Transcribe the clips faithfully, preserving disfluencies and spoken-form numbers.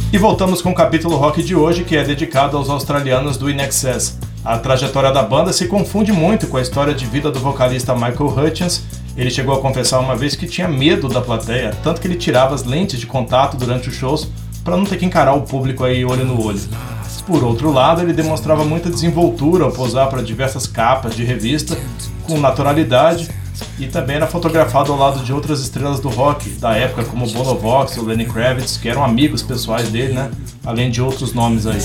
E voltamos com o capítulo rock de hoje, que é dedicado aos australianos do In Excess. A trajetória da banda se confunde muito com a história de vida do vocalista Michael Hutchence. Ele chegou a confessar uma vez que tinha medo da plateia, tanto que ele tirava as lentes de contato durante os shows para não ter que encarar o público aí olho no olho. Por outro lado, ele demonstrava muita desenvoltura ao posar para diversas capas de revista, com naturalidade, e também era fotografado ao lado de outras estrelas do rock da época, como Bono Vox ou Lenny Kravitz, que eram amigos pessoais dele, né? Além de outros nomes aí.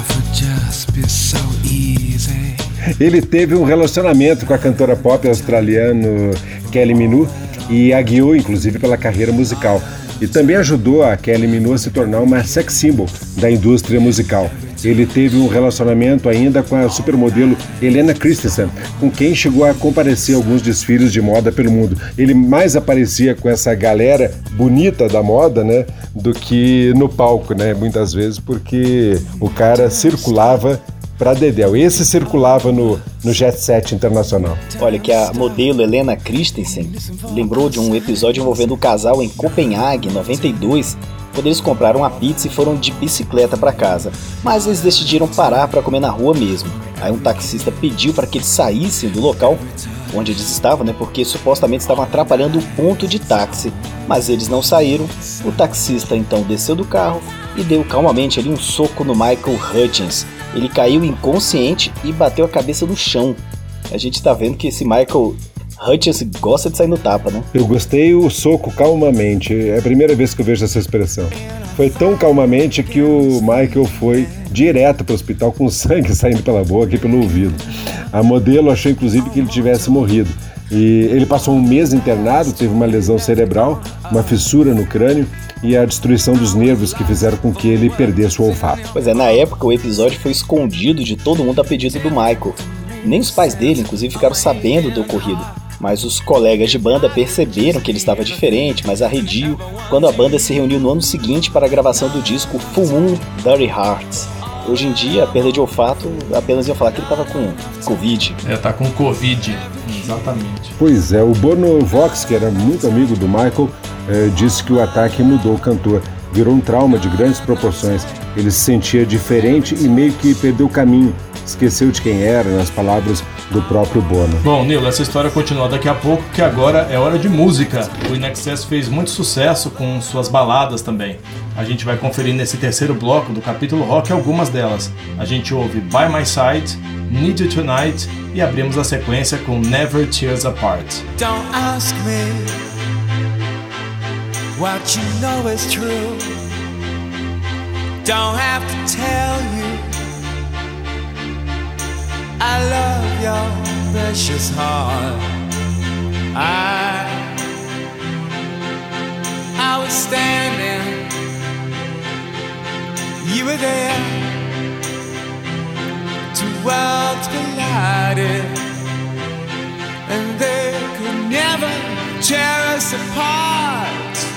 Ele teve um relacionamento com a cantora pop australiana Kylie Minogue e a guiou, inclusive, pela carreira musical. E também ajudou a Kylie Minogue a se tornar uma sex symbol da indústria musical. Ele teve um relacionamento ainda com a supermodelo Helena Christensen, com quem chegou a comparecer a alguns desfiles de moda pelo mundo. Ele mais aparecia com essa galera bonita da moda, né, do que no palco, né, muitas vezes, porque o cara circulava para dedéu. Esse circulava no, no jet set internacional. Olha, que a modelo Helena Christensen lembrou de um episódio envolvendo o casal em Copenhague, em noventa e dois, quando eles compraram uma pizza e foram de bicicleta para casa. Mas eles decidiram parar para comer na rua mesmo. Aí um taxista pediu para que eles saíssem do local onde eles estavam, né, porque supostamente estavam atrapalhando o ponto de táxi. Mas eles não saíram. O taxista então desceu do carro e deu calmamente ali um soco no Michael Hutchence. Ele caiu inconsciente e bateu a cabeça no chão. A gente tá vendo que esse Michael Hutchence gosta de sair no tapa, né? Eu gostei o soco calmamente. É a primeira vez que eu vejo essa expressão. Foi tão calmamente que o Michael foi direto para o hospital com sangue saindo pela boca e pelo ouvido. A modelo achou inclusive que ele tivesse morrido. E ele passou um mês internado, teve uma lesão cerebral, uma fissura no crânio e a destruição dos nervos que fizeram com que ele perdesse o olfato. Pois é, na época o episódio foi escondido de todo mundo a pedido do Michael. Nem os pais dele, inclusive, ficaram sabendo do ocorrido. Mas os colegas de banda perceberam que ele estava diferente, mais arredio, quando a banda se reuniu no ano seguinte para a gravação do disco Full Moon, Dirty Hearts. Hoje em dia, a perda de olfato, apenas ia falar que ele estava com Covid. É, tá com Covid, exatamente. Pois é, o Bono Vox, que era muito amigo do Michael, eh, disse que o ataque mudou o cantor. Virou um trauma de grandes proporções. Ele se sentia diferente e meio que perdeu o caminho. Esqueceu de quem era, nas palavras do próprio Bono. Bom, Nilo, essa história continua daqui a pouco, que agora é hora de música. O In Excess fez muito sucesso com suas baladas também. A gente vai conferir nesse terceiro bloco do capítulo rock algumas delas. A gente ouve By My Side, Need You Tonight e abrimos a sequência com Never Tears Apart. Don't ask me what you know is true. Don't have to tell you I love your precious heart. I, I was standing, you were there. Two worlds collided, and they could never tear us apart.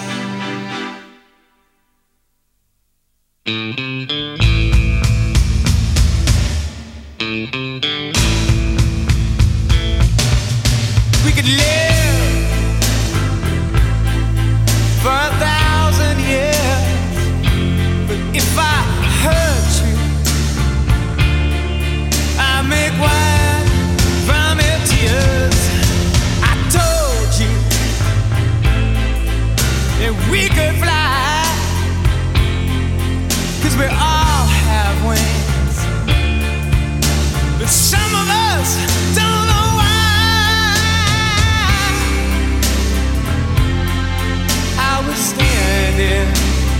We could live for a thousand years, but if I hurt you, I make wine from your tears. I told you that we could fly, 'cause we all have wings, but some of us don't know why. I was standing,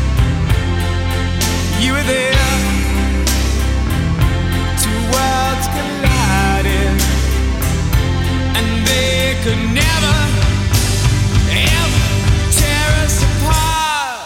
you were there. Two worlds collided, and they could never, ever tear us apart.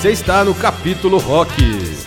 Você está no Capítulo Rock.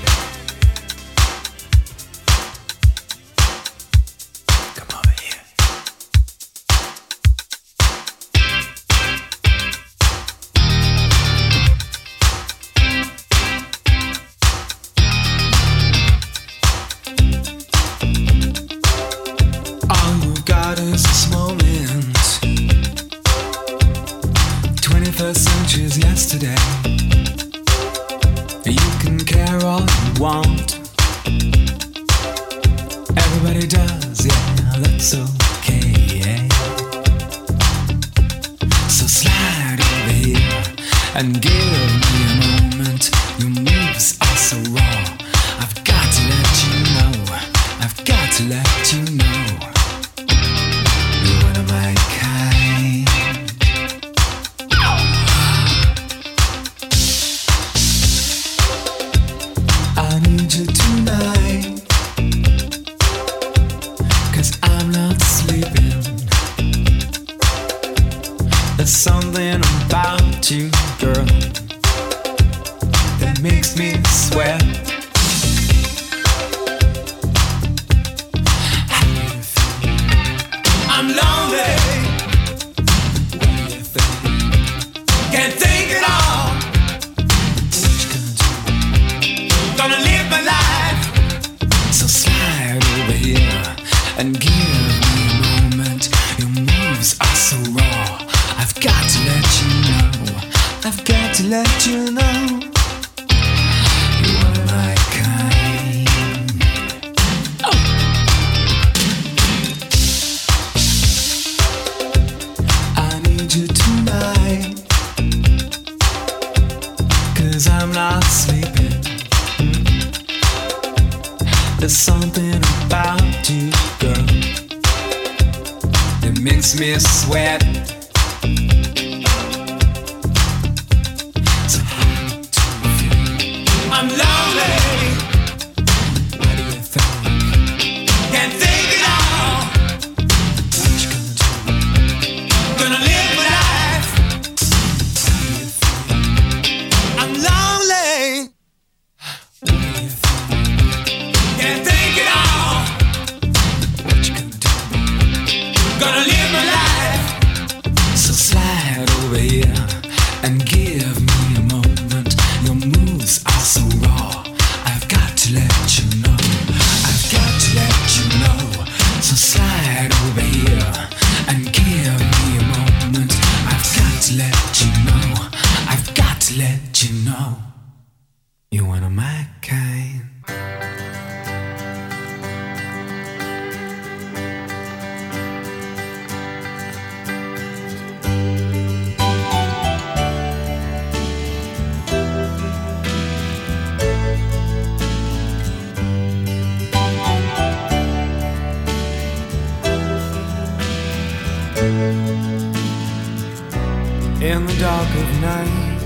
In the dark of night,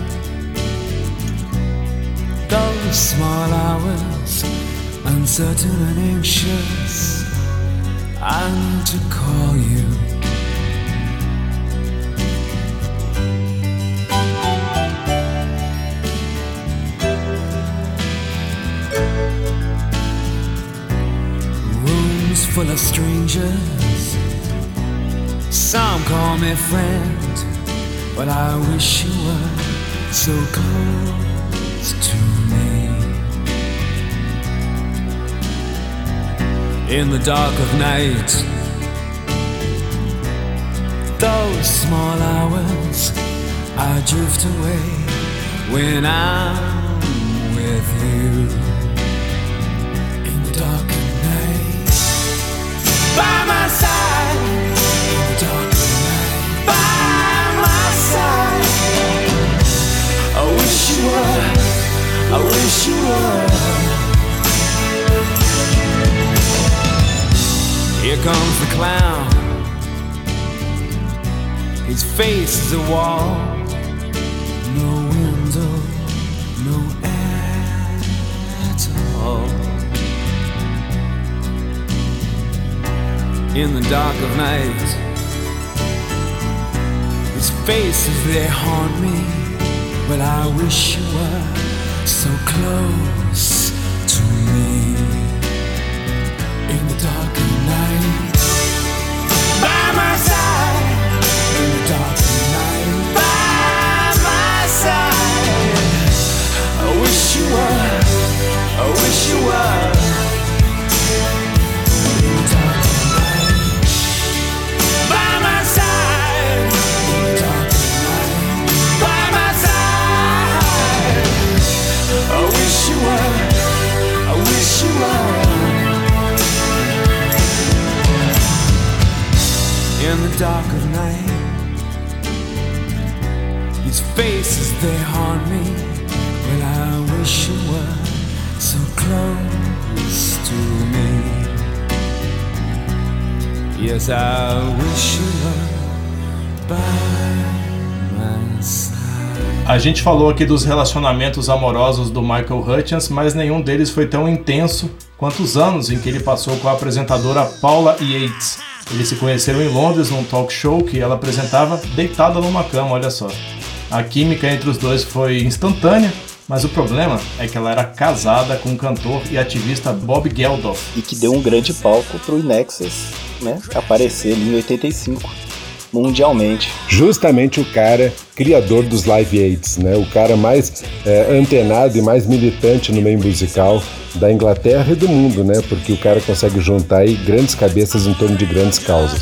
those small hours, uncertain and anxious, I need to call you. Rooms full of strangers, some call me friend, but I wish you were so close to me. In the dark of night, those small hours, I drift away when I'm with you. In the dark of night, by my side. In the dark of night, by my side. I wish you were, I wish you were. Here comes the clown, his face is a wall, no window, no air at all. In the dark of night, his faces, they haunt me, but I wish you were so close to me in the dark of night. By my side in the dark of night. By my side. I wish you were. I wish you were. In the dark of night. By my side in the dark of night. By my side. I wish you were. I wish you were. In the dark of night, these faces they haunt me. Well, I wish you were so close to me. Yes, I wish you were by my side. A gente falou aqui dos relacionamentos amorosos do Michael Hutchence, mas nenhum deles foi tão intenso quanto os anos em que ele passou com a apresentadora Paula Yates. Eles se conheceram em Londres num talk show que ela apresentava deitada numa cama, olha só. A química entre os dois foi instantânea, mas o problema é que ela era casada com o cantor e ativista Bob Geldof. E que deu um grande palco pro INXS, né, aparecer ali em oitenta e cinco, mundialmente. Justamente o cara criador dos Live Aids, né, o cara mais é, antenado e mais militante no meio musical da Inglaterra e do mundo, né, porque o cara consegue juntar aí grandes cabeças em torno de grandes causas.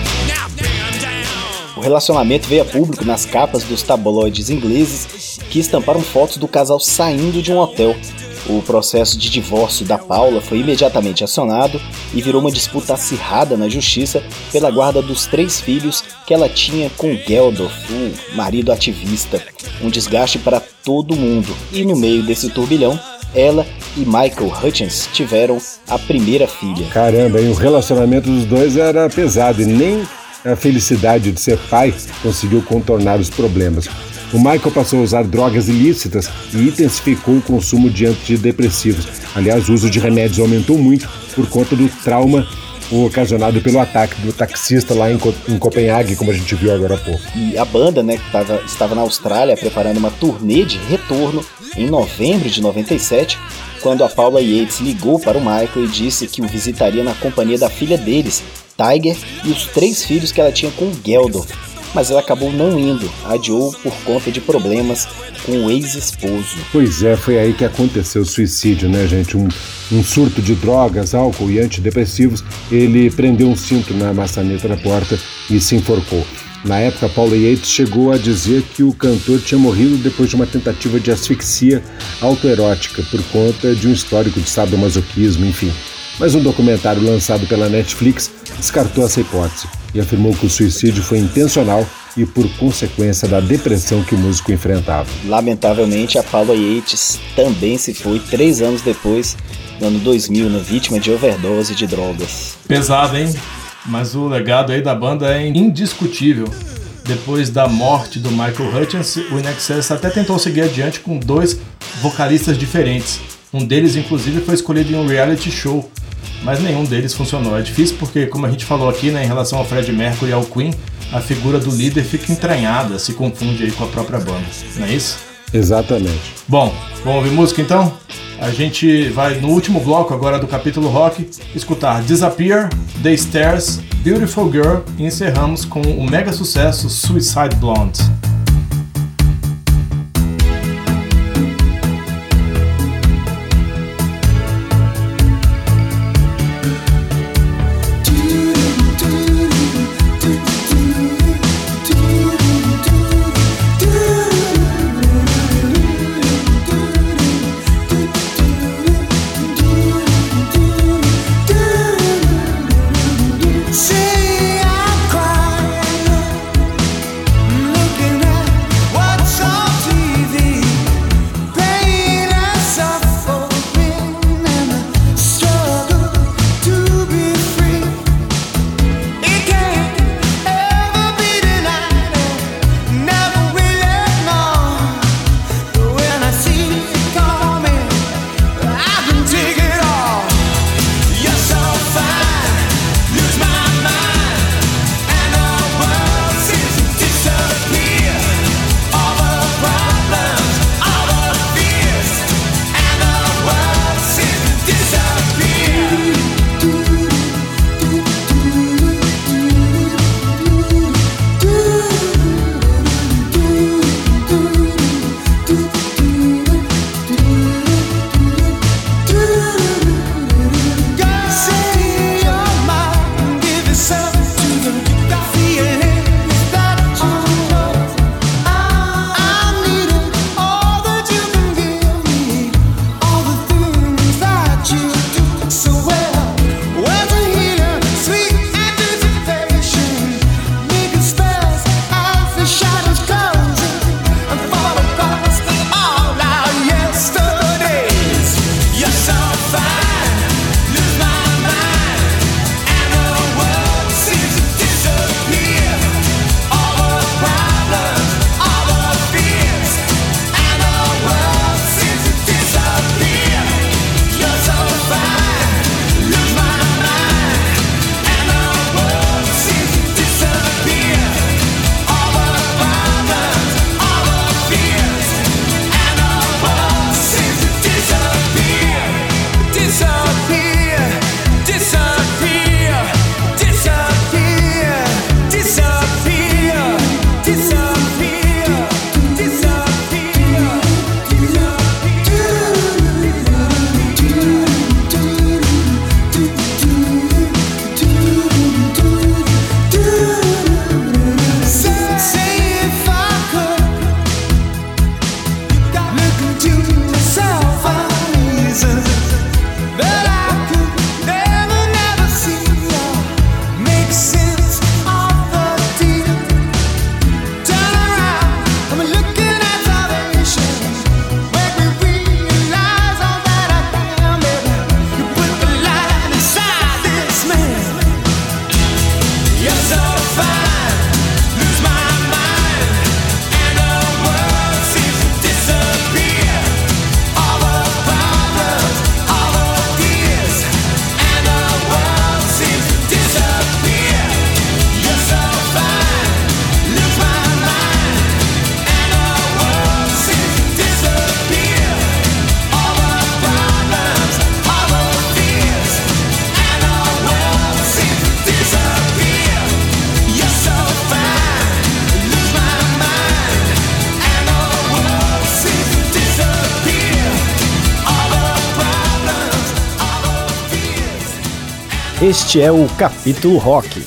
O relacionamento veio a público nas capas dos tabloides ingleses que estamparam fotos do casal saindo de um hotel. O processo de divórcio da Paula foi imediatamente acionado e virou uma disputa acirrada na justiça pela guarda dos três filhos que ela tinha com Geldof, o marido ativista. Um desgaste para todo mundo. E no meio desse turbilhão, ela e Michael Hutchence tiveram a primeira filha. Caramba, e o relacionamento dos dois era pesado e nem a felicidade de ser pai conseguiu contornar os problemas. O Michael passou a usar drogas ilícitas e intensificou o consumo de antidepressivos. Aliás, o uso de remédios aumentou muito por conta do trauma ocasionado pelo ataque do taxista lá em, Co- em Copenhague, como a gente viu agora há pouco. E a banda, né, que tava, estava na Austrália preparando uma turnê de retorno em novembro de noventa e sete, quando a Paula Yates ligou para o Michael e disse que o visitaria na companhia da filha deles, Tiger, e os três filhos que ela tinha com Geldof. Mas ela acabou não indo, adiou por conta de problemas com o ex-esposo. Pois é, foi aí que aconteceu o suicídio, né, gente? Um, um surto de drogas, álcool e antidepressivos. Ele prendeu um cinto na maçaneta da porta e se enforcou. Na época, Paula Yates chegou a dizer que o cantor tinha morrido depois de uma tentativa de asfixia autoerótica por conta de um histórico de sadomasoquismo, enfim. Mas um documentário lançado pela Netflix descartou essa hipótese e afirmou que o suicídio foi intencional e por consequência da depressão que o músico enfrentava. Lamentavelmente, a Paula Yates também se foi três anos depois, no ano dois mil, né, vítima de overdose de drogas. Pesado, hein? Mas o legado aí da banda é indiscutível. Depois da morte do Michael Hutchence, o INXS até tentou seguir adiante com dois vocalistas diferentes. Um deles, inclusive, foi escolhido em um reality show, mas nenhum deles funcionou. É difícil porque, como a gente falou aqui, né, em relação ao Freddie Mercury e ao Queen, a figura do líder fica entranhada, se confunde aí com a própria banda, não é isso? Exatamente. Bom, vamos ouvir música então? A gente vai no último bloco agora do capítulo rock escutar Disappear, The Stairs, Beautiful Girl e encerramos com o mega sucesso Suicide Blonde. See, I'm crying, looking Este é o Capítulo Rock.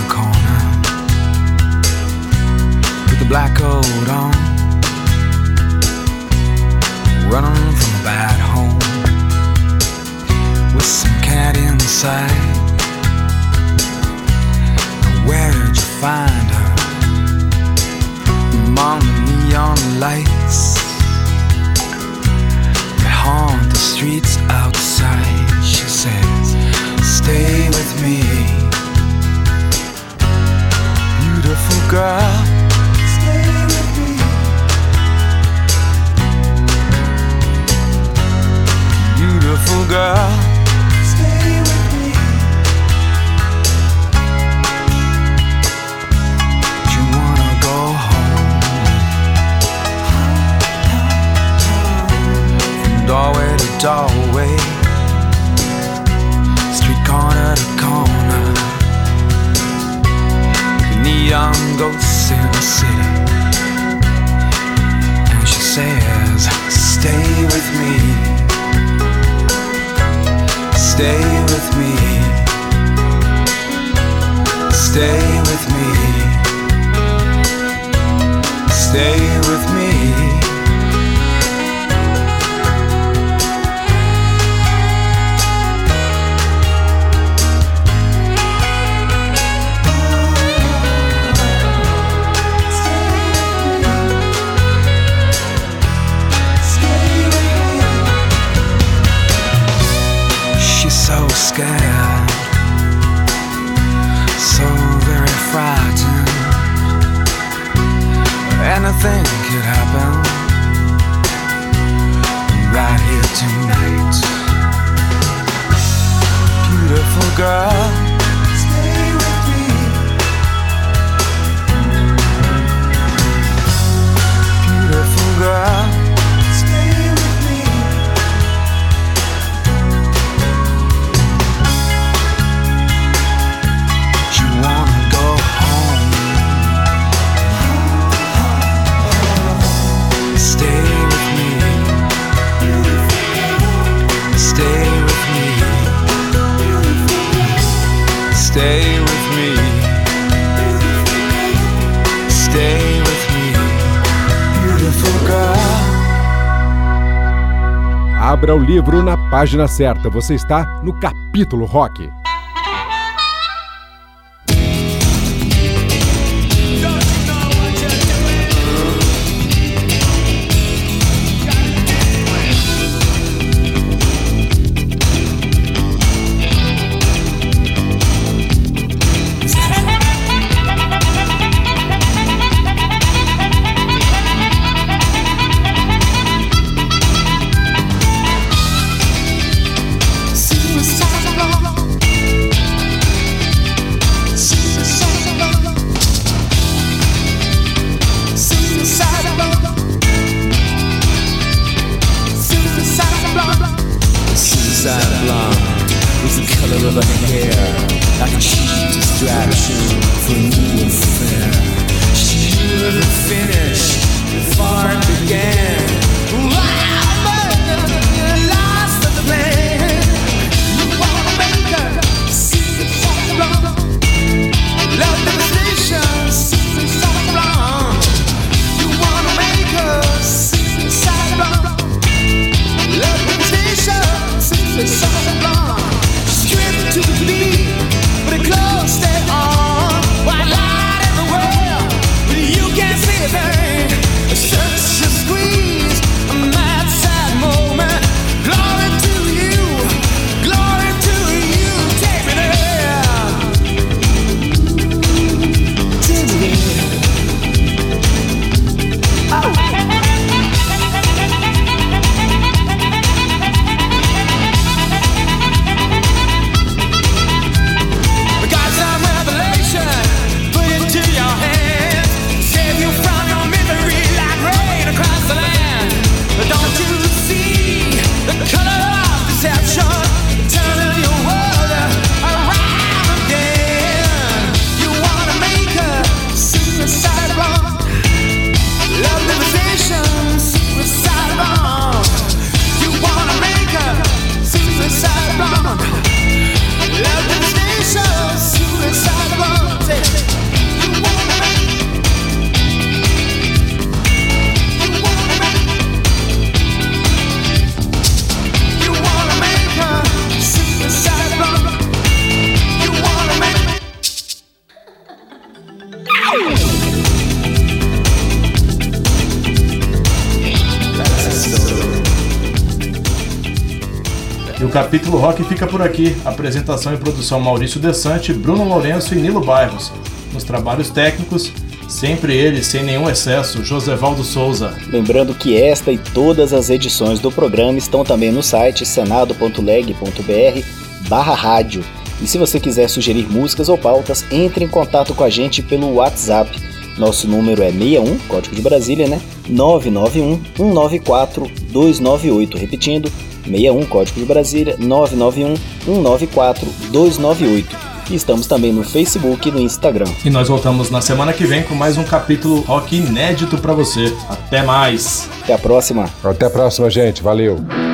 the corner with the black coat on, running from a bad home with some cat inside. Where'd you find her? Among the neon lights that haunt the streets outside. She says, stay with me, beautiful girl. Stay with me, beautiful girl. Stay with me. You wanna go home, from doorway to doorway, street corner to corner, the neon ghosts in the city. And she says, stay with me, stay with me, stay with me, stay with me. So scared, so very frightened. Anything could happen right here tonight. Beautiful girl, stay with me. Beautiful girl, stay with me. Wanna go home. Stay with me, stay with me, stay with me, stay with me, beautiful girl. Abra o livro na página certa. Você está no Capítulo Rock. Straight to the beat, but it close, stay on. While I Capítulo Rock fica por aqui. Apresentação e produção Maurício Desante, Bruno Lourenço e Nilo Bairros. Nos trabalhos técnicos, sempre ele, sem nenhum excesso, Josevaldo Souza. Lembrando que esta e todas as edições do programa estão também no site senado ponto leg ponto br barra rádio. E se você quiser sugerir músicas ou pautas, entre em contato com a gente pelo WhatsApp. Nosso número é seis um, código de Brasília, né? nove nove um, um nove quatro, dois nove oito. Repetindo, seis um, código de Brasília, nove nove um, um nove quatro, dois nove oito. E estamos também no Facebook e no Instagram. E nós voltamos na semana que vem com mais um capítulo rock inédito pra você. Até mais! Até a próxima! Até a próxima, gente. Valeu!